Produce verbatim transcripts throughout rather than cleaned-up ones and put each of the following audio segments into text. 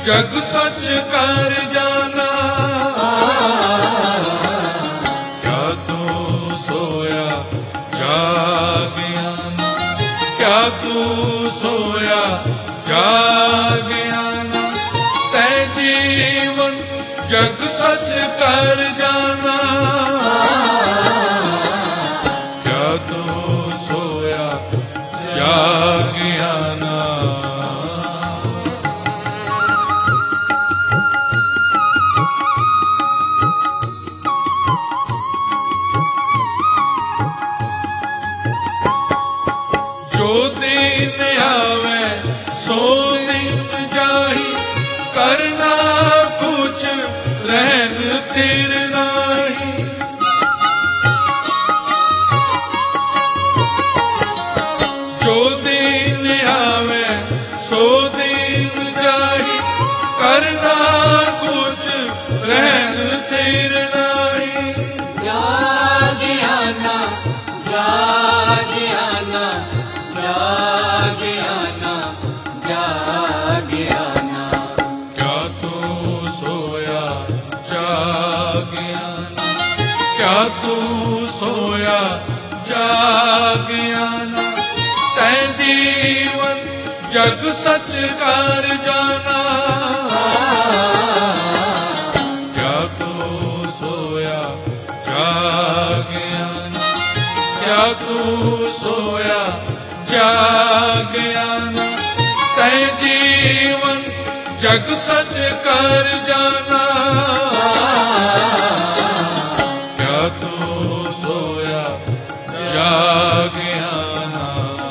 जग सच कर जाना। क्या तू सोया जागिया ना, क्या तू सोया जागिया ना, तै जीवन जग सच कर जाना। क्या तू सोया जागिया ना। जो दिन आवे सो दिन जाही, करना कुछ रहन थिर नाही। जो दिन आवे सो दिन जाही, करना कुछ रहन थिर नाही। जागिया ना, जागिया ना, जागिया ना, जागिया ना। क्या तू सोया जागिया ना, क्या तू सोया जागिया ना, तै जीवन जग सच कर जाना। क्या तू सोया जागिया ना, क्या तू सोया जागिया ना, तै जीवन जग सच कर जाना। क्या तू सोया जागिया ना।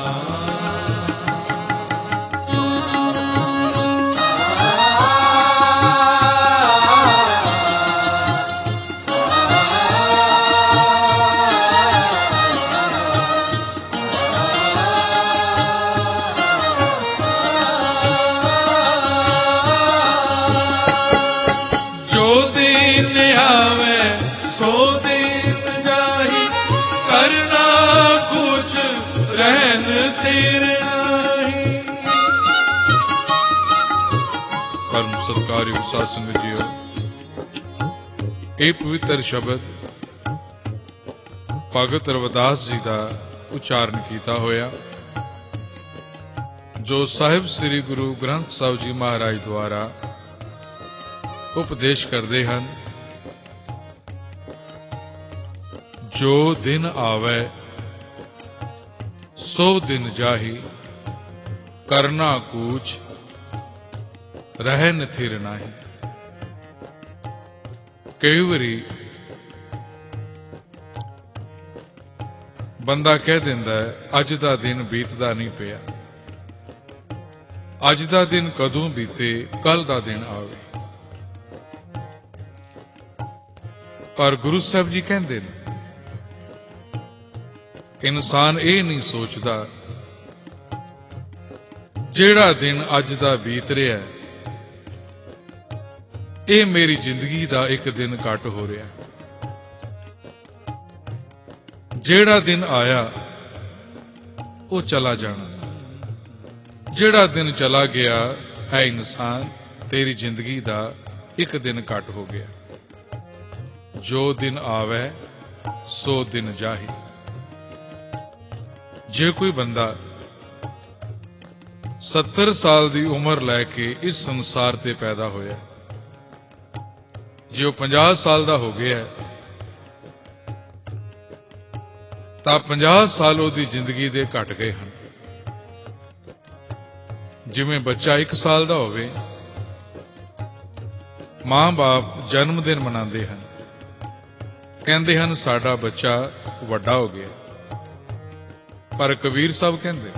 जो दिन आवे सो दिन जाही, करना कुछ रहन थिर नाही। परम सत्कारी साध संगत जीओ, ਇਹ ਪਵਿੱਤਰ ਸ਼ਬਦ ਭਗਤ ਰਵਿਦਾਸ ਜੀ ਦਾ ਉਚਾਰਨ ਕੀਤਾ ਹੋਇਆ, ਜੋ ਸਾਹਿਬ ਸ੍ਰੀ ਗੁਰੂ ਗ੍ਰੰਥ ਸਾਹਿਬ ਜੀ ਮਹਾਰਾਜ ਦੁਆਰਾ ਉਪਦੇਸ਼ ਕਰਦੇ ਹਨ। ਜੋ ਦਿਨ ਆਵੇ ਸੋ ਦਿਨ ਜਾਹੀ, ਕਰਨਾ ਕੂਚ ਰਹਿਨ ਥਿਰ ਨਾਹੀ। ਕਈ ਵਾਰੀ ਬੰਦਾ ਕਹਿ ਦਿੰਦਾ ਹੈ, ਅੱਜ ਦਾ ਦਿਨ ਬੀਤਦਾ ਨਹੀਂ ਪਿਆ, ਅੱਜ ਦਾ ਦਿਨ ਕਦੋਂ ਬੀਤੇ, ਕੱਲ ਦਾ ਦਿਨ ਆਵੇ। ਪਰ ਗੁਰੂ ਸਾਹਿਬ ਜੀ ਕਹਿੰਦੇ ਨੇ, ਇਨਸਾਨ ਇਹ ਨਹੀਂ ਸੋਚਦਾ ਜਿਹੜਾ ਦਿਨ ਅੱਜ ਦਾ ਬੀਤ ਰਿਹਾ ਇਹ ਮੇਰੀ ਜ਼ਿੰਦਗੀ ਦਾ ਇੱਕ ਦਿਨ ਘੱਟ ਹੋ ਰਿਹਾ। ਜਿਹੜਾ ਦਿਨ ਆਇਆ ਉਹ ਚਲਾ ਜਾਣਾ, ਜਿਹੜਾ ਦਿਨ ਚਲਾ ਗਿਆ ਹੈ ਇਨਸਾਨ ਤੇਰੀ ਜ਼ਿੰਦਗੀ ਦਾ ਇੱਕ ਦਿਨ ਘੱਟ ਹੋ ਗਿਆ। ਜੋ ਦਿਨ ਆਵੇ ਸੋ ਦਿਨ ਜਾਹੀ। ਜੇ ਕੋਈ ਬੰਦਾ ਸੱਤਰ ਸਾਲ ਦੀ ਉਮਰ ਲੈ ਕੇ ਇਸ ਸੰਸਾਰ ਤੇ ਪੈਦਾ ਹੋਇਆ, ਜੇ ਉਹ ਪੰਜਾਹ ਸਾਲ ਦਾ ਹੋ ਗਿਆ ਤਾਂ ਪੰਜਾਹ ਸਾਲ ਉਹਦੀ ਜ਼ਿੰਦਗੀ ਦੇ ਘਟ ਗਏ ਹਨ। ਜਿਵੇਂ ਬੱਚਾ ਇੱਕ ਸਾਲ ਦਾ ਹੋਵੇ, ਮਾਂ-ਬਾਪ ਜਨਮ ਦਿਨ ਮਨਾਉਂਦੇ ਹਨ, ਕਹਿੰਦੇ ਹਨ ਸਾਡਾ ਬੱਚਾ ਵੱਡਾ ਹੋ ਗਿਆ। ਪਰ ਕਬੀਰ ਸਾਹਿਬ ਕਹਿੰਦੇ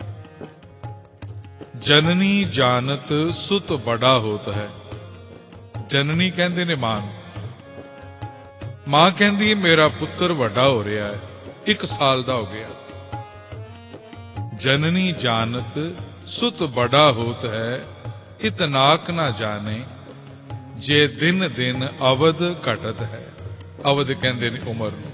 ਜਨਨੀ ਜਾਨਤ ਸੁਤ ਬੜਾ ਹੋਤ ਹੈ। ਜਨਨੀ ਕਹਿੰਦੇ ਨੇ ਮਾਂ, ਮਾਂ ਕਹਿੰਦੀ ਹੈ ਮੇਰਾ ਪੁੱਤਰ ਵੱਡਾ ਹੋ ਰਿਹਾ ਹੈ, ਇੱਕ ਸਾਲ ਦਾ ਹੋ ਗਿਆ। ਜਨਨੀ ਜਾਨਤ ਸੁਤ ਬੜਾ ਹੋਤ ਹੈ, ਇਤਨਾਕ ਨਾ ਜਾਣੇ ਜੇ ਦਿਨ ਦਿਨ ਅਵਧ ਘਟਤ ਹੈ। ਅਵਧ ਕਹਿੰਦੇ ਨੇ ਉਮਰ ਨੂੰ।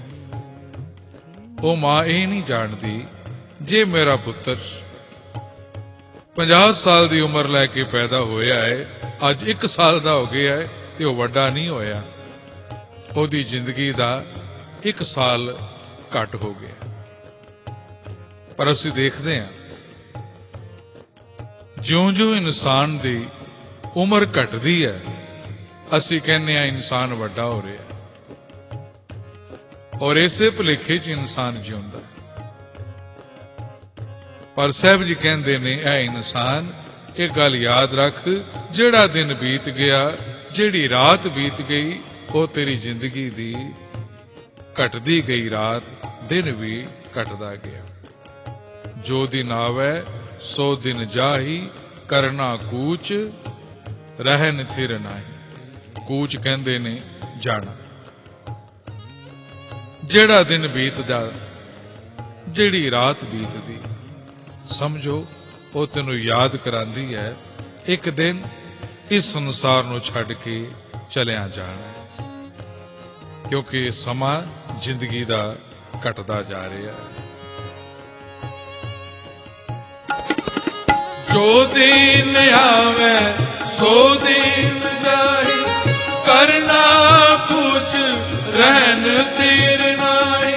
ਉਹ ਮਾਂ ਇਹ ਨਹੀਂ ਜਾਣਦੀ ਜੇ ਮੇਰਾ ਪੁੱਤਰ ਪੰਜਾਹ ਸਾਲ ਦੀ ਉਮਰ ਲੈ ਕੇ ਪੈਦਾ ਹੋਇਆ ਹੈ, ਅੱਜ ਇੱਕ ਸਾਲ ਦਾ ਹੋ ਗਿਆ ਹੈ ਤੇ ਉਹ ਵੱਡਾ ਨਹੀਂ ਹੋਇਆ। ਉਹਦੀ ਜ਼ਿੰਦਗੀ ਦਾ ਇੱਕ ਸਾਲ ਘੱਟ ਹੋ ਗਿਆ। ਪਰ ਅਸੀਂ ਦੇਖਦੇ ਹਾਂ ਜਿਉਂ-ਜਿਉਂ ਇਨਸਾਨ ਦੀ ਉਮਰ ਘਟਦੀ ਹੈ, ਅਸੀਂ ਕਹਿੰਦੇ ਹਾਂ ਇਨਸਾਨ ਵੱਡਾ ਹੋ ਰਿਹਾ, ਔਰ ਇਸੇ ਭੁਲੇਖੇ 'ਚ ਇਨਸਾਨ ਜਿਉਂਦਾ। ਪਰ ਸਾਹਿਬ ਜੀ ਕਹਿੰਦੇ ਨੇ, ਇਹ ਇਨਸਾਨ ਇਹ ਗੱਲ ਯਾਦ ਰੱਖ, ਜਿਹੜਾ ਦਿਨ ਬੀਤ ਗਿਆ, ਜਿਹੜੀ ਰਾਤ ਬੀਤ ਗਈ, ਉਹ ਤੇਰੀ ਜ਼ਿੰਦਗੀ ਦੀ ਘਟਦੀ ਗਈ ਰਾਤ, ਦਿਨ ਵੀ ਘਟਦਾ ਗਿਆ। ਜੋ ਦਿਨ ਆਵੈ ਸੋ ਦਿਨ ਜਾਹੀ, ਕਰਨਾ ਕੂਚ ਰਹਿਨ ਥਿਰ ਨਾਹੀ। ਕੂਚ ਕਹਿੰਦੇ ਨੇ ਜਾਣਾ। ਜਿਹੜਾ ਦਿਨ ਬੀਤਦਾ, ਜਿਹੜੀ ਰਾਤ ਬੀਤਦੀ, ਸਮਝੋ ਉਹ ਤੈਨੂੰ ਯਾਦ ਕਰਾਂਦੀ ਹੈ ਇੱਕ ਦਿਨ ਇਸ ਸੰਸਾਰ ਨੂੰ ਛੱਡ ਕੇ ਚਲਿਆ ਜਾਣਾ ਹੈ, ਕਿਉਂਕਿ ਸਮਾਂ ਜ਼ਿੰਦਗੀ ਦਾ ਘਟਦਾ ਜਾ ਰਿਹਾ ਹੈ। ਜੋ ਦਿਨ ਆਵੇ ਸੋ ਦਿਨ ਜਾਏ, ਕਰਨਾ ਕੁਛ ਰਹਿਨ ਤੀਰ ਨਾਹੀ।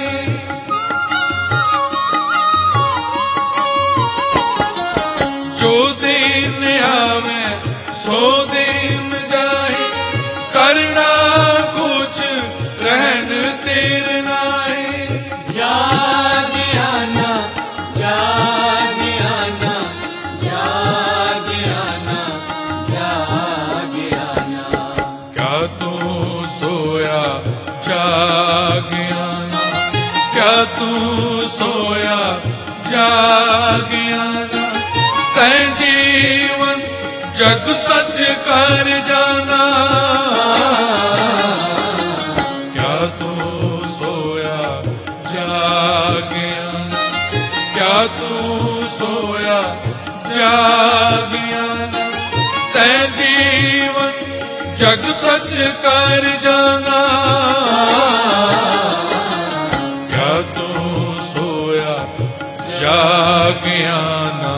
ਜੋ ਦਿਨ ਆਵੇ ਸੋ ਦਿਨ ਜਾਏ, ਕਰਨਾ ਕੁਛ ਰਹਿਨ ਤੀਰ ਨਾਹੀ। ਜਾਗ ਆਨਾ, ਜਾਗ ਆਨਾ, ਜਾਗ ਆਨਾ, ਜਾਗ ਆਨਾ। ਕਿਆ ਤੂੰ ਸੋਇਆ ਜਾਗ ਆਨਾ, ਕਿਆ ਤੂੰ ਸੋਇਆ ਜਾਗ ਆਨਾ। ਤੈਂ ਜੀਵਨ ਜਗ ਸੱਚ ਕਰ ਜਾਣਾ, ਕਿਆ ਤੂੰ ਸੋਇਆ ਜਾਗ ਆਨਾ, ਕਿਆ ਤੂੰ ਸੋਇਆ ਜਾਗ ਆਨਾ। ਤੈਂ ਜੀਵਨ ਜਗ ਸੱਚ ਕਰ ਜਾਣਾ, ਕਿਆ ਤੂੰ ਸੋਇਆ ਜਾਗ ਆਨਾ।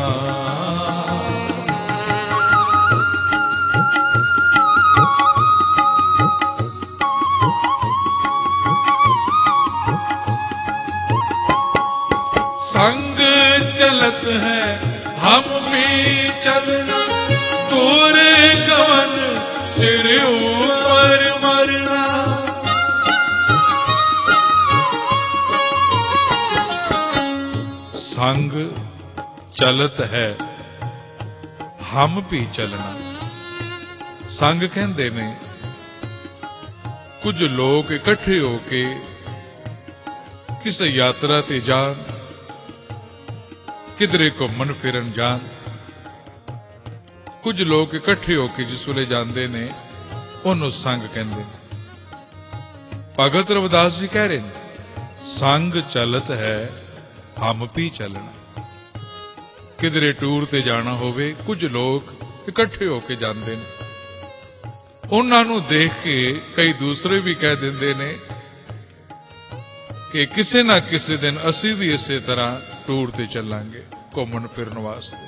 संग चलत है हम भी चलना, दूर गवन सिर ऊपर मरना। संग चलत है हम भी चलना। संग कहंदे ने कुछ लोग इकट्ठे होके किसी यात्रा ते जान, किधरे घूमन फिरन जान। कुछ लोग इकट्ठे होके जिस वेले जाते ने उन्होंने संग कहते हैं। भगत रविदास जी कह रहे हैं, संग चलत है हम भी चलना। किधरे टूर ते जाना होवे, कुछ लोग इकट्ठे होके जाते ने, उन्होंने देख के कई दूसरे भी कह देंदे ने कि किसी ना किसी दिन असी भी इसे तरह टूर ते चलांगे घूमन फिरन वास्ते।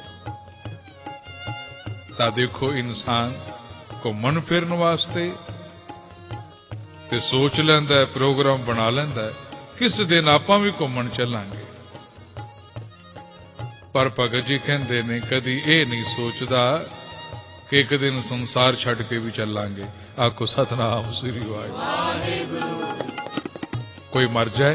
ता देखो इंसान घूमन फिरन वास्ते ते सोच लैंदा है, प्रोग्राम बना लैंदा है, किस दिन आपां भी घूमन चलांगे। पर भगत जी कहंदे ने कदी ये नहीं सोचदा कि एक दिन संसार छड़ के भी चलांगे। आखो सतनाम श्री वाहिगुरू। कोई मर जाए,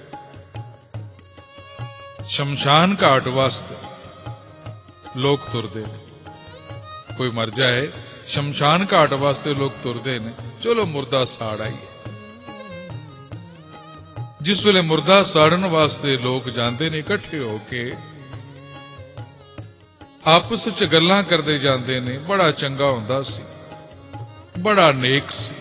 शमशान घाट वास्ते लोग तुरदे ने। कोई मर जाए, शमशान घाट वास्ते लोग तुरदे ने, चलो मुर्दा साड़ आईए। जिस वेले मुर्दा साड़न वास्ते लोग जाते ने इकट्ठे होके, आपस च गल्लां करदे जाते ने, बड़ा चंगा हुंदा सी, बड़ा नेक सी।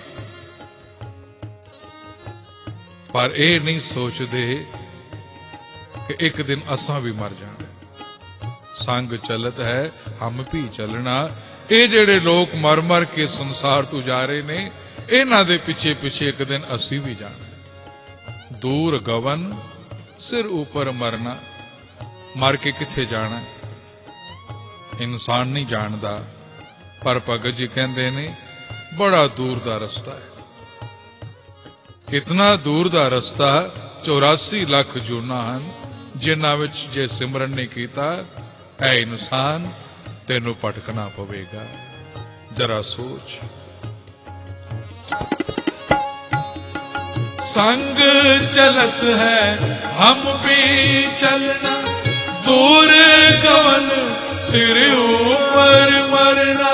पर यह नहीं सोचते कि एक दिन असां भी मर जाना। संग चलत है हम भी चलना। ये जेड़े लोग मर मर के संसार तो जा रहे ने, इन्हां दे पिछे पिछे एक दिन असी भी जाना। दूर गवन सिर ऊपर मरना। मर के किथे जाना? ਇਨਸਾਨ ਨਹੀਂ ਜਾਣਦਾ, ਪਰ ਭਗਤ ਜੀ ਕਹਿੰਦੇ ਨੇ ਬੜਾ ਦੂਰ ਦਾ ਰਸਤਾ ਹੈ। ਇਤਨਾ ਦੂਰ ਦਾ ਰਸਤਾ ਚੌਰਾਸੀ ਲੱਖ ਜੂਨਾਂ ਹਨ, ਜਿਨ੍ਹਾਂ ਵਿੱਚ ਜੇ ਸਿਮਰਨ ਨਹੀਂ ਕੀਤਾ, ਐ ਇਨਸਾਨ ਤੈਨੂੰ ਭਟਕਣਾ ਪਵੇਗਾ। ਜਰਾ ਸੋਚ। संग चलत है हम भी चलना, दूर गवन सिर ऊपर मरना।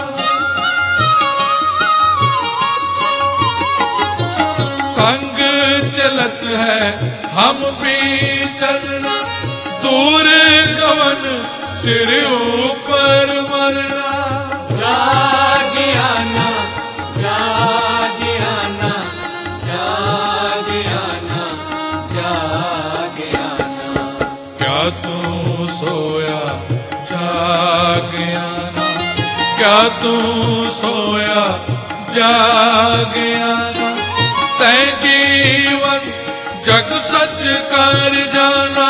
संग चलत है हम भी चलना, दूर गवन सिर ऊपर मरना। जाग आना, जाग आना, जाग आना, जाग आना। क्या तू सोया जाग आना, क्या तू सोया जाग आना। तै जीवन जग सच कर जाना,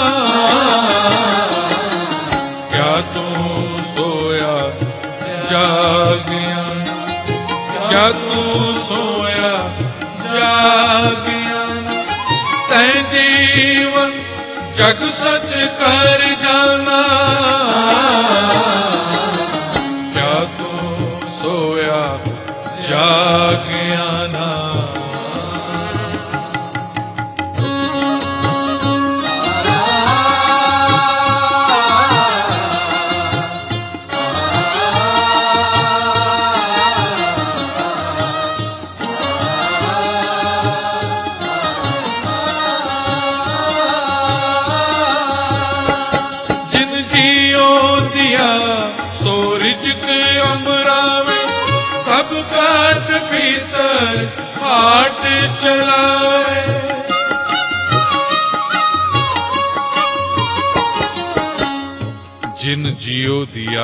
क्या तू सोया जाग आना, क्या तू सोया जाग आना। तै जीवन जग सच कर जाना, क्या तू सोया जाग आना। सो रिज़्क़ अमरावे, सब काट भीतर हाट चलावे। जिन जियो दिया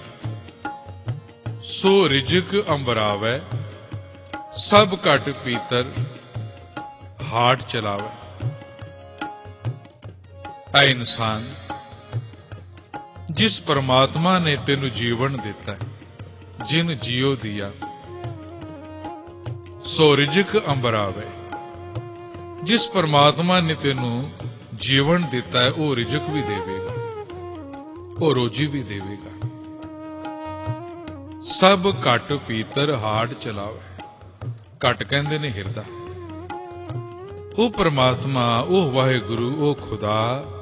सो रिज़्क़ अमरावे, सब काट भीतर हाट चलावे। ऐ इंसान, जिस परमात्मा ने तेनु जीवन दिता है, जिन जियो दिया सो रिज़्क़ अंबरावे। जिस परमात्मा ने तेनु जीवन दिता है, वो रिज़्क़ भी देवेगा, वो रोजी भी देवेगा। सब घट पीतर हाड़ चलावे। घट कहंदे ने हिरदा। वो परमात्मा, वो वाहिगुरु, वो खुदा,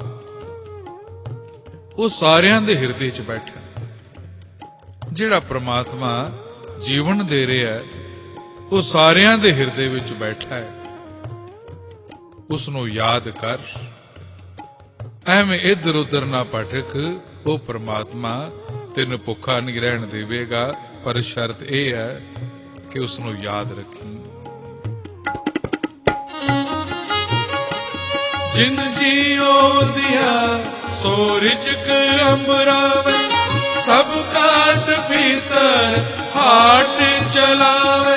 ਉਹ ਸਾਰਿਆਂ ਦੇ ਹਿਰਦੇ 'ਚ ਬੈਠਾ। ਜਿਹੜਾ ਪ੍ਰਮਾਤਮਾ ਜੀਵਨ ਦੇ ਰਿਹਾ ਹੈ, ਉਹ ਸਾਰਿਆਂ ਦੇ ਹਿਰਦੇ ਵਿੱਚ ਬੈਠਾ ਹੈ। ਉਸ ਨੂੰ ਯਾਦ ਕਰ, ਐਵੇਂ ਇੱਧਰ ਉੱਧਰ ਨਾ ਭਟਕ। ਉਹ ਪ੍ਰਮਾਤਮਾ ਤੈਨੂੰ ਭੁੱਖਾ ਨਹੀਂ ਰਹਿਣ ਦੇਵੇਗਾ, ਪਰ ਸ਼ਰਤ ਇਹ ਹੈ ਕਿ ਉਸ ਨੂੰ ਯਾਦ ਰੱਖੀ। जिन जियो दिया सो रिज़्क़ अमरावे, सब काट भीतर हाट चलावे।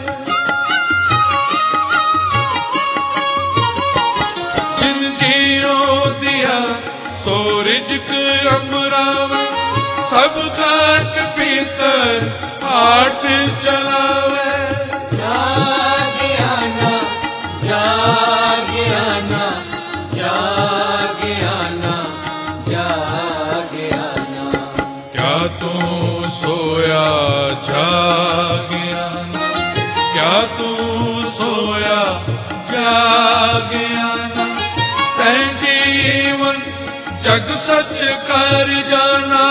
जिन जियो दिया सो रिज़्क़ अमरावे, सब काट भीतर हाट चलावे। जाग आना, जाग आना, जाग आना, जाग आना। क्या तू सोया जाग आना, क्या तू सोया जाग आना। तै जीवन जग सच कर जाना,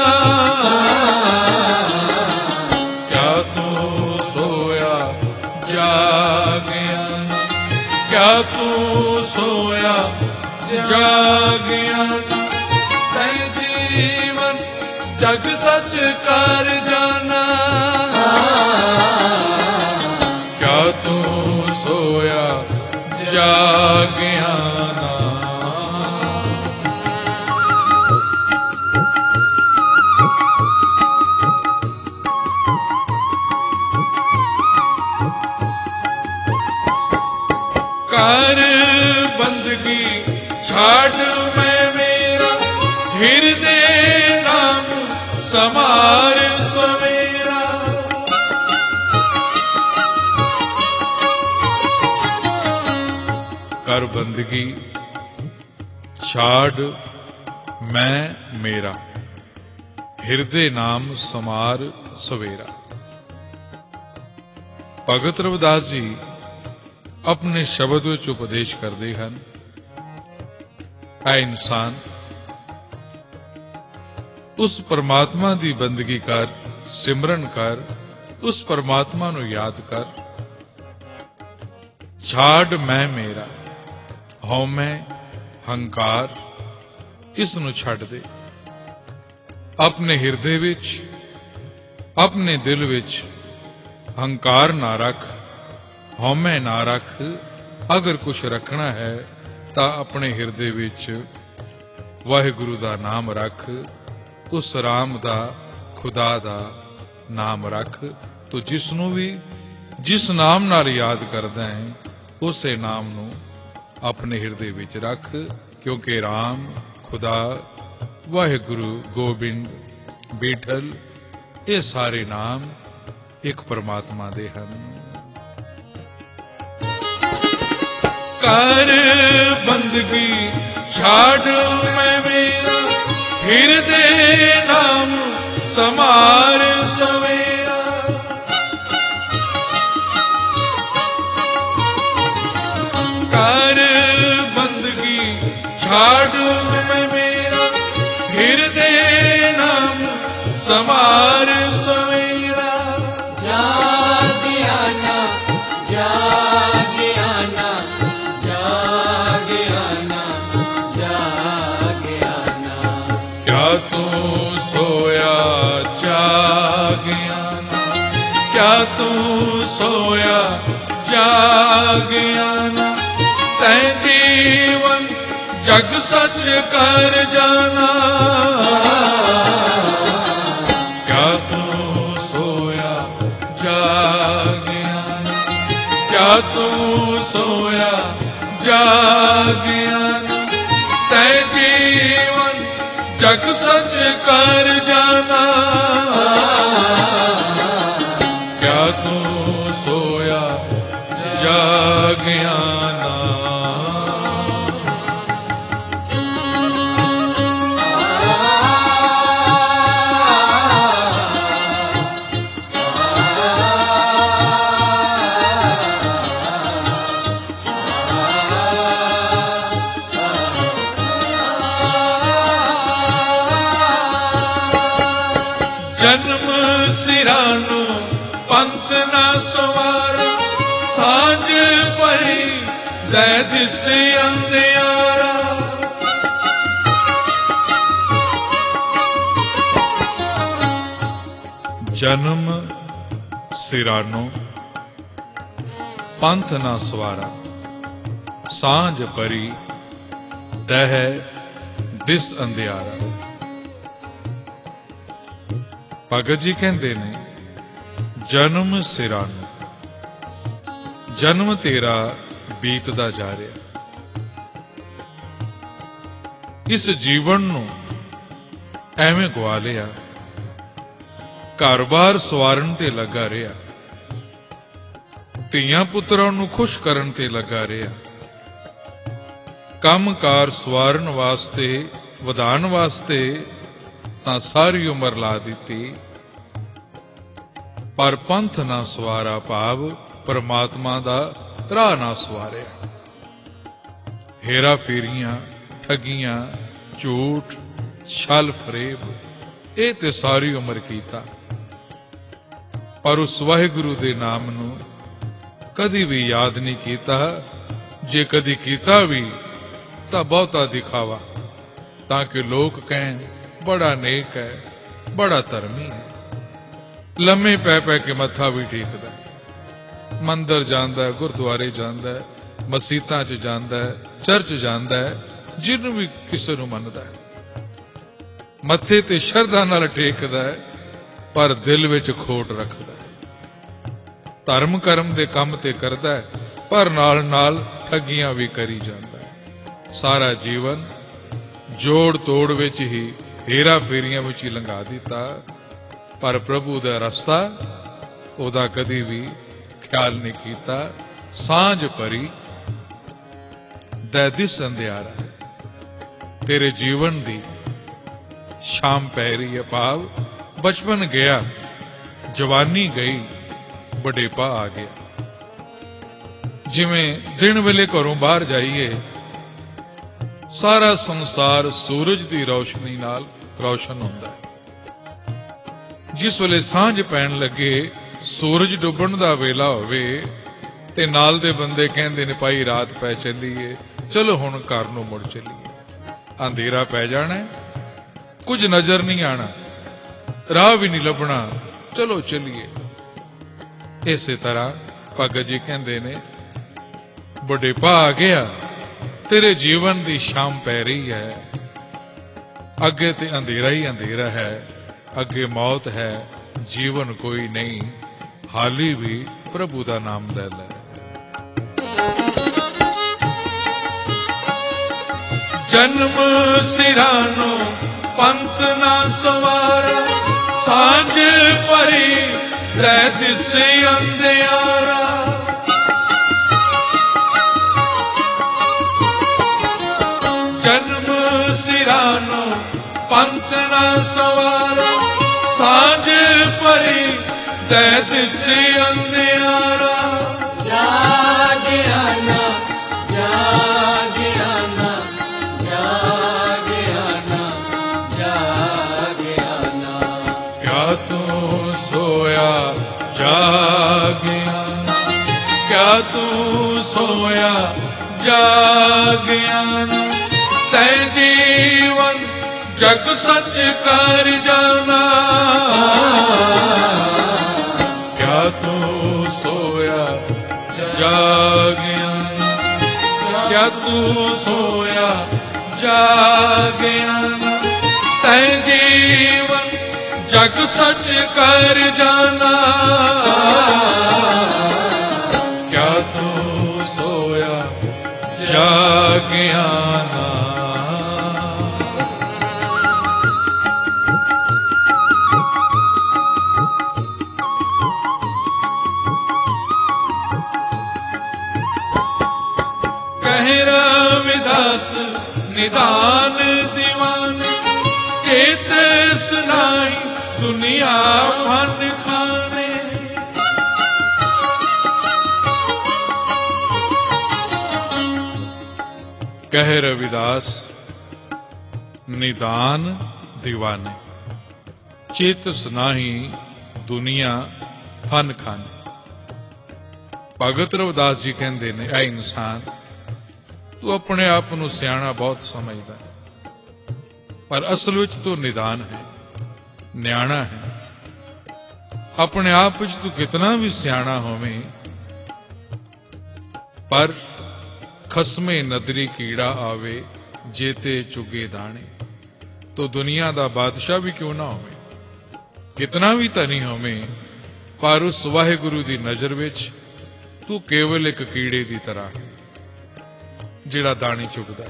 क्या तू सोया जाग आना, क्या तू सोया जाग आना। तै जीवन जग सच कर जाना, क्या तू सोया जाग आना। कर बंदगी छाड़ मैं मेरा, हृदय राम ਸਮਾਰ ਸਵੇਰਾ। ਕਰ ਬੰਦਗੀ ਛਾੜ ਮੈਂ ਮੇਰਾ, ਹਿਰਦੇ ਨਾਮ ਸਮਾਰ ਸਵੇਰਾ। ਭਗਤ ਰਵਿਦਾਸ ਜੀ ਆਪਣੇ ਸ਼ਬਦ ਵਿੱਚ ਉਪਦੇਸ਼ ਕਰਦੇ ਹਨ, ਐ ਇਨਸਾਨ ਉਸ ਪਰਮਾਤਮਾ ਦੀ ਬੰਦਗੀ ਕਰ, ਸਿਮਰਨ ਕਰ, ਉਸ ਪਰਮਾਤਮਾ ਨੂੰ ਯਾਦ ਕਰ। ਛਾੜ ਮੈਂ ਮੇਰਾ, ਹਉਮੈ ਹੰਕਾਰ ਇਸ ਨੂੰ ਛੱਡ ਦੇ। ਆਪਣੇ ਹਿਰਦੇ ਵਿੱਚ, ਆਪਣੇ ਦਿਲ ਵਿੱਚ ਹੰਕਾਰ ਨਾ ਰੱਖ, ਹਉਮੈ ਨਾ ਰੱਖ। ਅਗਰ ਕੁਛ ਰੱਖਣਾ ਹੈ ਤਾਂ ਆਪਣੇ ਹਿਰਦੇ ਵਿੱਚ ਵਾਹਿਗੁਰੂ ਦਾ ਨਾਮ ਰੱਖ, ਉਸ ਰਾਮ ਦਾ, ਖੁਦਾ ਦਾ ਨਾਮ ਰੱਖ। ਤੋ ਜਿਸ ਨੂੰ ਵੀ ਜਿਸ ਨਾਮ ਨਾਲ ਯਾਦ ਕਰਦਾ ਹੈ, ਉਸੇ ਨਾਮ ਨੂੰ ਆਪਣੇ ਹਿਰਦੇ ਵਿੱਚ ਰੱਖ, ਕਿਉਂਕਿ ਰਾਮ, ਖੁਦਾ, ਵਾਹਿਗੁਰੂ, ਗੋਬਿੰਦ, ਬੀਠਲ ਇਹ ਸਾਰੇ ਨਾਮ ਇੱਕ ਪਰਮਾਤਮਾ ਦੇ ਹਨ। ਕਰ ਬੰਦਗੀ ਛਾੜ ਮੈਂ ਮੇਰਾ, ਹਿਰਦੇ ਨਾਮ ਸਮਾਰ ਸਵੇਰਾ। ਕਰ ਬੰਦਗੀ ਛਾੜ ਮੈਂ ਮੇਰਾ, ਹਿਰਦੇ ਨਾਮ ਸਮਾਰ ਸਵੇਰਾ। ਜਾਗਿਆਨਾ ਜਾਗਿਆਨਾ ਜਾਗਿਆਨਾ ਜਾਗਿਆਨਾ। ਕਿਆ ਤੂੰ ਸੋਇਆ ਜਾਗਿਆਨਾ, ਕਿਆ ਤੂੰ ਸੋਇਆ ਜਾਗਿਆਨਾ। ਤੈ ਜੀਵਨ ਜਗ ਸੱਚ ਕਰ ਜਾਣਾ। ਕਿਆ ਤੂੰ ਸੋਇਆ ਜਾਗਿਆਨਾ, ਕਿਆ ਤੂੰ ਸੋਇਆ ਜਾਗਿਆਨਾ। ਤੈ ਜੀਵਨ ਜਗ ਸੱਚ ਕਰ ਜਾਣਾ। ਕਿਆ ਤੂੰ ਸੋਇਆ ਜਾਗਿਆਨਾ। ਜਨਮ ਸਿਰਾਨੂੰ ਪੰਥ ਨਾ ਸਵਾਰਾ, ਸਾਂਝ ਭਰੀ ਦੈ ਦਿਸ ਅੰਧਿਆਰਾ। ਜਨਮ ਸਿਰਾਨੂੰ ਪੰਥ ਨਾ ਸਵਾਰਾ, ਸਾਂਝ ਭਰੀ ਦਹਿ ਦਿਸ ਅੰਧਿਆਰਾ। ਭਗਤ ਜੀ ਕਹਿੰਦੇ ਨੇ, ਜਨਮ ਸਿਰਾਨੂੰ, ਜਨਮ ਤੇਰਾ ਬੀਤਦਾ ਜਾ ਰਿਹਾ, ਇਸ ਜੀਵਨ ਨੂੰ ਐਵੇਂ ਗਵਾ ਲਿਆ, ਘਰ-ਬਾਰ ਸਵਾਰਨ ਤੇ ਲੱਗਾ ਰਿਹਾ, ਧੀਆਂ ਪੁੱਤਰਾਂ ਨੂੰ ਖੁਸ਼ ਕਰਨ ਤੇ ਲੱਗਾ ਰਿਹਾ, ਕੰਮ-ਕਾਰ ਸਵਾਰਨ ਵਾਸਤੇ, ਵਧਾਉਣ ਵਾਸਤੇ ਤਾਂ ਸਾਰੀ ਉਮਰ ਲਾ ਦਿੱਤੀ, ਪਰ ਪੰਥ ਨਾ ਸਵਾਰਾ, ਭਾਵ ਪਰਮਾਤਮਾ ਦਾ ਰਾਹ ਨਾ ਸਵਾਰਿਆ। ਹੇਰਾ ਫੇਰੀਆਂ, ਠੱਗੀਆਂ, ਝੂਠ, ਛਲ ਫਰੇਬ ਇਹ ਤੇ ਸਾਰੀ ਉਮਰ ਕੀਤਾ, ਪਰ ਉਸ ਵਾਹਿਗੁਰੂ ਦੇ ਨਾਮ ਨੂੰ ਕਦੀ ਵੀ ਯਾਦ ਨਹੀਂ ਕੀਤਾ। ਜੇ ਕਦੀ ਕੀਤਾ ਵੀ ਤਾਂ ਬਹੁਤਾ ਦਿਖਾਵਾ, ਤਾਂ ਕਿ ਲੋਕ ਕਹਿਣ ਬੜਾ ਨੇਕ ਹੈ, ਬੜਾ ਧਰਮੀ ਹੈ। ਲੰਮੇ ਪੈ ਪੈ ਕੇ ਮੱਥਾ ਵੀ ਟੇਕਦਾ, ਮੰਦਰ ਜਾਂਦਾ, ਗੁਰਦੁਆਰੇ ਜਾਂਦਾ, ਮਸੀਤਾਂ 'ਚ ਜਾਂਦਾ, ਚਰਚ ਜਾਂਦਾ, ਜਿਹਨੂੰ ਵੀ ਕਿਸੇ ਨੂੰ ਮੰਨਦਾ, ਮੱਥੇ ਤੇ ਸ਼ਰਧਾ ਨਾਲ ਟੇਕਦਾ, ਪਰ ਦਿਲ ਵਿੱਚ ਖੋਟ ਰੱਖਦਾ। ਧਰਮ ਕਰਮ ਦੇ ਕੰਮ ਤੇ ਕਰਦਾ, ਪਰ ਨਾਲ ਨਾਲ ਠੱਗੀਆਂ ਵੀ ਕਰੀ ਜਾਂਦਾ। ਸਾਰਾ ਜੀਵਨ ਜੋੜ ਤੋੜ ਵਿੱਚ ਹੀ, ਹੇਰਾ ਫੇਰੀਆਂ ਵਿੱਚ ਹੀ ਲੰਘਾ ਦਿੱਤਾ। ਪਰ ਪ੍ਰਭੂ ਦਾ ਰਸਤਾ ਉਹਦਾ ਕਦੀ ਵੀ ਖਿਆਲ ਨਹੀਂ ਕੀਤਾ। ਸਾਂਝ ਭਰੀ ਦਿਸ ਅੰਧਿਆਰਾ, ਤੇਰੇ ਜੀਵਨ ਦੀ ਸ਼ਾਮ ਪੈ ਰਹੀ ਹੈ। ਭਾਵ ਬਚਪਨ ਗਿਆ, ਜਵਾਨੀ ਗਈ, ਬੁਢੇਪਾ ਆ ਗਿਆ। ਜਿਵੇਂ ਦਿਨ ਵੇਲੇ ਘਰੋਂ ਬਾਹਰ ਜਾਈਏ, ਸਾਰਾ ਸੰਸਾਰ ਸੂਰਜ ਦੀ ਰੌਸ਼ਨੀ ਨਾਲ ਰੌਸ਼ਨ ਹੁੰਦਾ ਹੈ। ਜਿਸ ਵੇਲੇ ਸਾਂਝ ਪੈਣ ਲੱਗੇ, ਸੂਰਜ ਡੁੱਬਣ ਦਾ ਵੇਲਾ ਹੋਵੇ ਤੇ ਨਾਲ ਦੇ ਬੰਦੇ ਕਹਿੰਦੇ ਨੇ ਭਾਈ ਰਾਤ ਪੈ ਚੱਲੀਏ, ਚਲੋ ਹੁਣ ਘਰ ਨੂੰ ਮੁੜ ਚੱਲੀਏ। ਅੰਧੇਰਾ ਪੈ ਜਾਣਾ, ਕੁਝ ਨਜ਼ਰ ਨਹੀਂ ਆਣਾ, ਰਾਹ ਵੀ ਨਹੀਂ ਲੱਭਣਾ, ਚਲੋ ਚੱਲੀਏ। ਇਸੇ ਤਰ੍ਹਾਂ ਭਗਤ ਜੀ ਕਹਿੰਦੇ ਨੇ ਬੁਢੇਪਾ ਆ ਗਿਆ, ਤੇਰੇ ਜੀਵਨ ਦੀ ਸ਼ਾਮ ਪੈ ਰਹੀ ਹੈ, ਅੱਗੇ ਤੇ ਅੰਧੇਰਾ ਹੀ ਅੰਧੇਰਾ ਹੈ, ਅੱਗੇ ਮੌਤ ਹੈ, ਜੀਵਨ ਕੋਈ ਨਹੀਂ, ਹਾਲੀ ਵੀ ਪ੍ਰਭੂ ਦਾ ਨਾਮ ਲੈ ਲੈ। ਜਨਮ ਸਿਰਾਨੋ ਪੰਥ ਨਾ ਸਵਾਰਾ, ਸਾਂਝ ਭਰੀ ਤੈ ਦਿਸ ਅੰਧਿਆਰਾ। ਜਨਮ ਸਿਰਾਨੋ ਪੰਥ ਨਾ ਸਵਾਰਾ, ਸਾਂਝ ਭਰੀ ਤੈ ਦਿਸ ਅੰਧਿਆਰਾ। ਜਾਗਿਆ ਨਾ, ਜਾਗਿਆ ਨਾ, ਜਾਗਿਆ ਨਾ, ਜਾਗਿਆ ਨਾ। ਕਿਆ ਤੂੰ ਸੋਇਆ ਜਾਗਿਆ ਨਾ, ਕਿਆ ਤੂੰ ਸੋਇਆ ਜਾਗਿਆ ਨਾ। ਤੈ ਜੀਵਨ ਜਗ ਸੱਚ ਕਰ ਜਾਣਾ, ਕਿਆ ਤੂੰ ਸੋਇਆ ਜਾਗਿਆ ਨਾ, ਕਿਆ ਤੂੰ ਸੋਇਆ ਜਾਗਿਆ ਨਾ। ਤੈ ਜੀਵਨ ਜਗ ਸੱਚ ਕਰ ਜਾਣਾ, ਕਿਆ ਤੂੰ ਸੋਇਆ ਜਾਗਿਆ ਨਾ। ਕਹਿ ਰਵਿਦਾਸ ਨਿਦਾਨ ਦੀਵਾਨ, ਚੇਤ ਸੁਨਾਈ ਦੁਨੀਆ ਫਨ ਖਾਨੇ। ਕਹਿ ਰਵਿਦਾਸ ਨਿਦਾਨ ਦੀਵਾਨੇ, ਚੇਤ ਸੁਨਾਈ ਦੁਨੀਆ ਫਨ ਖਾਨੇ। ਭਗਤ ਰਵਿਦਾਸ ਜੀ ਕਹਿੰਦੇ ਨੇ, ਐ ਇਨਸਾਨ ਤੂੰ ਆਪਣੇ ਆਪ ਨੂੰ ਸਿਆਣਾ ਬਹੁਤ ਸਮਝਦਾ, ਪਰ ਅਸਲ ਵਿੱਚ ਤੂੰ ਨਿਦਾਨ ਹੈ, ਨਿਆਣਾ ਹੈ। ਆਪਣੇ ਆਪ ਵਿੱਚ ਤੂੰ ਕਿਤਨਾ ਵੀ ਸਿਆਣਾ ਹੋਵੇਂ, ਪਰ ਖਸਮੇ ਨਦਰੀ ਕੀੜਾ ਆਵੇ ਜੇਤੇ ਚੁਗੇ ਦਾਣੇ। ਤੋ ਦੁਨੀਆ ਦਾ ਬਾਦਸ਼ਾਹ ਵੀ ਕਿਉਂ ਨਾ ਹੋਵੇ, ਕਿਤਨਾ ਵੀ ਧਨੀ ਹੋਵੇਂ, ਪਰ ਉਸ ਵਾਹਿਗੁਰੂ ਦੀ ਨਜ਼ਰ ਵਿੱਚ ਤੂੰ ਕੇਵਲ ਇੱਕ ਕੀੜੇ ਦੀ ਤਰ੍ਹਾਂ ਜਿਹੜਾ ਦਾਣੇ ਚੁਗਦਾ।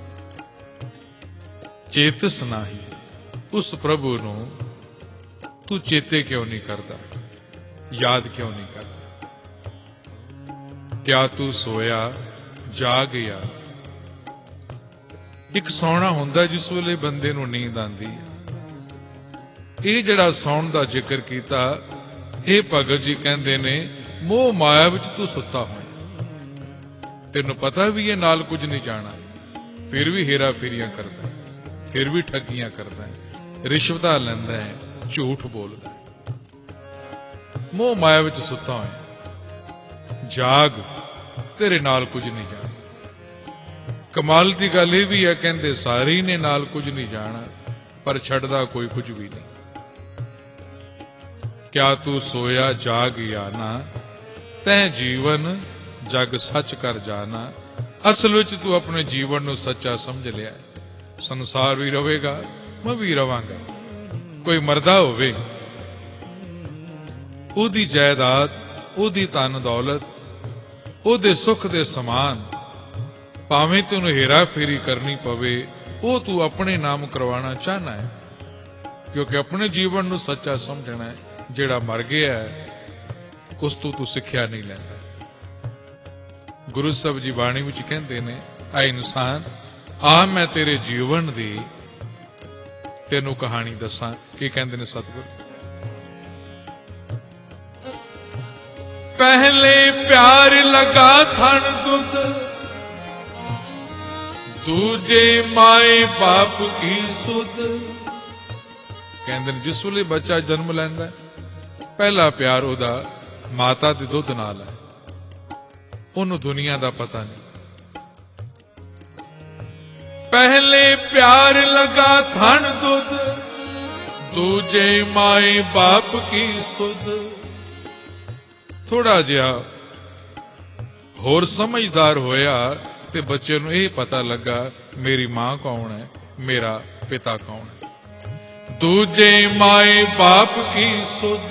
ਚੇਤਸ ਨਾਹੀ, ਉਸ ਪ੍ਰਭੂ ਨੂੰ ਤੂੰ ਚੇਤੇ ਕਿਉਂ ਨਹੀਂ ਕਰਦਾ, ਯਾਦ ਕਿਉਂ ਨਹੀਂ ਕਰਦਾ। ਕਿਆ ਤੂੰ ਸੋਇਆ ਜਾਗਿਆ। ਇੱਕ ਸੌਣਾ ਹੁੰਦਾ ਜਿਸ ਵੇਲੇ ਬੰਦੇ ਨੂੰ ਨੀਂਦ ਆਉਂਦੀ ਹੈ। ਇਹ ਜਿਹੜਾ ਸੌਣ ਦਾ ਜ਼ਿਕਰ ਕੀਤਾ, ਇਹ ਭਗਤ ਜੀ ਕਹਿੰਦੇ ਨੇ ਮੋਹ ਮਾਇਆ ਵਿੱਚ ਤੂੰ ਸੁੱਤਾ ਹੋਇਆ, ਤੈਨੂੰ ਪਤਾ ਵੀ ਇਹ ਨਾਲ ਕੁਝ ਨਹੀਂ ਜਾਣਾ, ਫਿਰ ਵੀ ਹੇਰਾ ਫੇਰੀਆਂ ਕਰਦਾ, ਫਿਰ ਵੀ ਠੱਗੀਆਂ ਕਰਦਾ, ਰਿਸ਼ਵਤਾਂ ਲੈਂਦਾ ਹੈ, ਝੂਠ ਬੋਲਦਾ, ਮੋਹ ਮਾਇਆ ਵਿੱਚ ਸੁੱਤਾ ਹੋਇਆ। ਜਾਗ, ਤੇਰੇ ਨਾਲ ਕੁਝ ਨਹੀਂ ਜਾਣਾ। ਕਮਾਲ ਦੀ ਗੱਲ ਇਹ ਵੀ ਹੈ, ਕਹਿੰਦੇ ਸਾਰੇ ਨੇ ਨਾਲ ਕੁਝ ਨਹੀਂ ਜਾਣਾ, ਪਰ ਛੱਡਦਾ ਕੋਈ ਕੁਝ ਵੀ ਨਹੀਂ। ਕਿਆ ਤੂੰ ਸੋਇਆ ਜਾਗਿਆ ਨਾ, ਤੈਂ ਜੀਵਨ ਜਗ ਸੱਚ ਕਰ ਜਾਣਾ। ਅਸਲ ਵਿੱਚ ਤੂੰ ਆਪਣੇ ਜੀਵਨ ਨੂੰ ਸੱਚਾ ਸਮਝ ਲਿਆ। ਸੰਸਾਰ ਵੀ ਰਵੇਗਾ, ਮੈਂ ਵੀ ਰਵਾਂਗਾ। ਕੋਈ ਮਰਦਾ ਹੋਵੇ, ਉਹਦੀ ਜਾਇਦਾਦ, ਉਹਦੀ ਧਨ ਦੌਲਤ, ਉਹਦੇ ਸੁੱਖ ਦੇ ਸਮਾਨ, ਭਾਵੇਂ ਤੈਨੂੰ ਹੇਰਾ ਫੇਰੀ ਕਰਨੀ ਪਵੇ, ਉਹ ਤੂੰ ਆਪਣੇ ਨਾਮ ਕਰਵਾਉਣਾ ਚਾਹਨਾ ਹੈ। क्योंकि अपने जीवन नूं सच्चा समझना है। जिहड़ा मर गया है उस तों तू सिक्ख्या नहीं लैंदा। गुरु साहब जी बाणी विच कहंदे ने, आ इंसान आ मैं तेरे जीवन दी तेनू कहानी दसां। की कहंदे ने सतगुरु? पहले प्यार लगा थन दुध, दूजे माए बाप की सुध। कहंदे ने जिस वेले बच्चा जन्म लैंदा पहला प्यार उहदा माता दे दुध नाल है, उन्होंने दुनिया दा पता नहीं। पहले प्यार लगा थन दुध, दूजे माए बाप की सुध। थोड़ा जिहा होर समझदार होया ते बच्चे नूं यह पता लगा मेरी मां कौन है, मेरा पिता कौन है। दूजे माए बाप की सुध,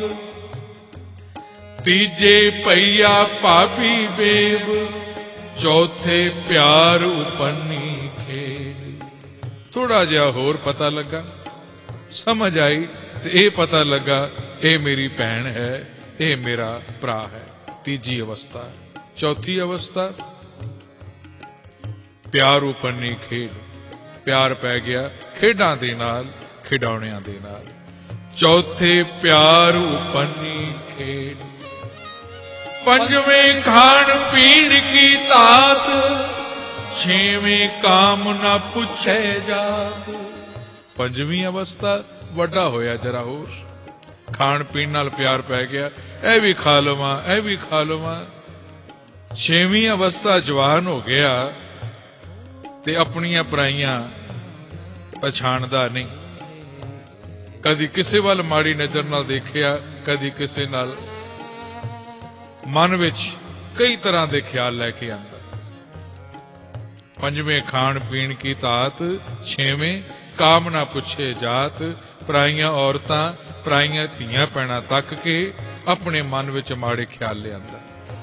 तीजे भैया भाभी बेब, चौथे प्यार उपन्नी खेल। थोड़ा जिहा होर पता लगा, समझ आई ते ये पता लगा ये मेरी भैन है, ये मेरा भरा है। तीजी अवस्था। चौथी अवस्था प्यार उपन्नी खेल। प्यार पै गया खेडां दे नाल, खिडौणियां दे नाल। चौथे प्यार उपन्नी खेल। पंजवें खान पीण की तात, छेवें काम ना पुछे जात। पंजवीं अवस्था वड्डा होया जरा होर, खाण पीण नाल प्यार पै गया, ए भी खा लवां ए भी खा लवां। छेवीं अवस्था जवान हो गया ते अपनियां पराइयां पछाणदा नहीं। कदी किसे वाल माड़ी नजर नाल देखिया, कदी किसे नाल। मन विच कई तरह के ख्याल लैके आंदा। पंजवें खाण पीण की तात, छेवें काम ना पुछे जात। पराइयां औरतां पराइयां धीआं भैणां तक के अपने मन विच माड़े ख्याल लिआंदा।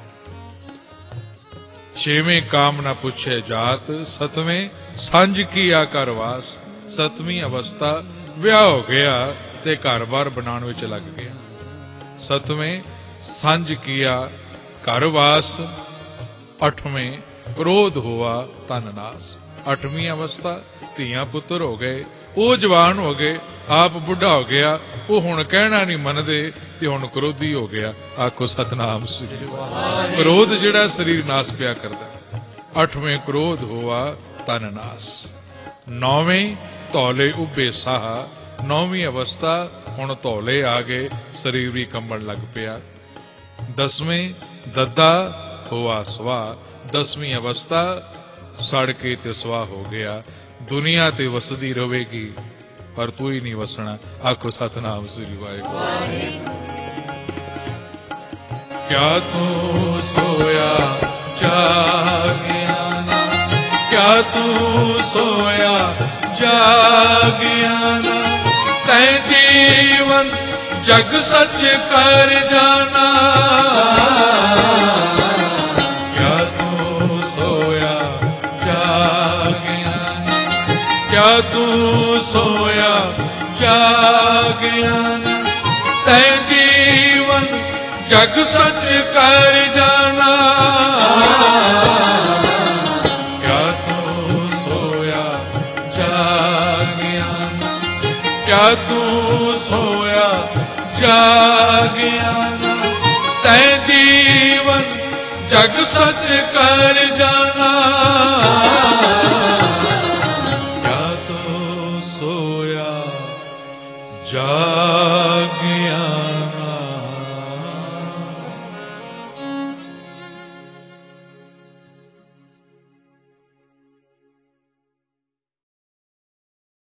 छेवें काम ना पुछे जात। सतवें सांझ किया घर वास। सतवीं अवस्था विआह हो गया ते घर बार बनाउण विच लग गया। सतवें सांझ किया घर वास। अठवें क्रोध हुआ तन नास। अठवीं अवस्था धीआं पुत्र हो गए, वो जवान हो गए, आप बुढ़ा हो गया, वो हुण कहना नहीं मनदे ते हुण क्रोधी हो गया। आखो सतनाम श्री वाहिगुरू। क्रोध जिहड़ा शरीर नास पिया करदा। अठवें क्रोध हुआ तन नास। नौवें धौले उभे साह। नौवीं अवस्था हुण धौले आ गए, शरीर भी कंबण लग पिया। दसवें दद्दा हुआ स्वा। दसवीं अवस्था सड़ के ते स्वा हो गया। दुनिया ते वसदी रहेगी पर तू ही नहीं वसना। आखो सतनाम श्री वाहिगुरू। क्या तू सोया जागिया ना, क्या तू सोया जागिया ना। तै जीवन जग सच कर जाना। क्या तू सोया जागिया ना, क्या तू सोया जागिया ना। तै जीवन जग सच कर जाना। क्या तू सोया जागिया ना, क्या तू सोया जागिया ना। तै जीवन जग सच कर जाना। क्या तू सोया जागिया